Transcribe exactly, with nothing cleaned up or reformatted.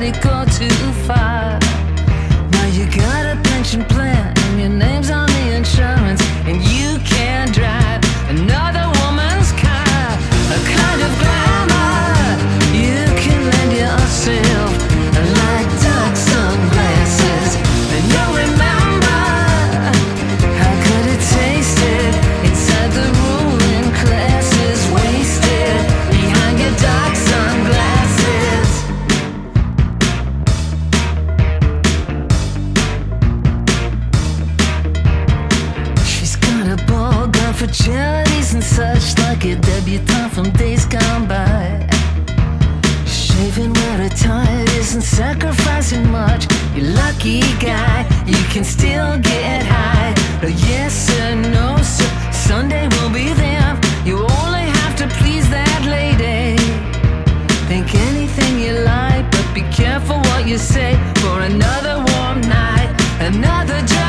you go too far. Now you got a pension plan and your name's on the insurance, and you can't drive another woman's car. A kind of glamour you can lend yourself, like dark sunglasses. And you'll remember how good it tasted inside the ruling classes, wasted behind your dark sunglasses. She's got a ball gown for charities and such, like a debutante from days gone by. Shaving where her tired isn't sacrificing much. You lucky guy, you can still get high. No yes sir, no sir, Sunday will be there. You only have to please that lady. Think anything you like, but be careful what you say. For another warm night, another job.